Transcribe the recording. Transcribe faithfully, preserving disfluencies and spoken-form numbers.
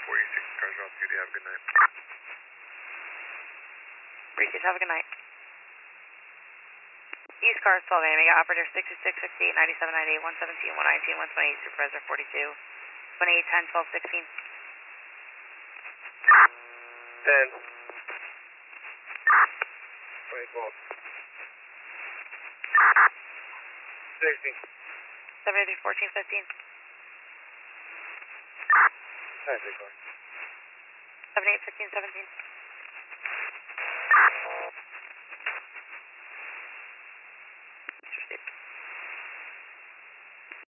forty-six, cars are off duty, have a good night. Appreciate it, have a good night. East Cars twelve A M, we got operator sixty-six, sixty-eight, ninety-seven, ninety-eight, one seventeen, one nineteen, one twenty-eight, supervisor forty-two, twenty-eight, ten, twelve, sixteen. ten. twenty-four. sixty. seventy-three, fourteen, fifteen. Alright, three four. seventy-eight, fifteen, seventeen.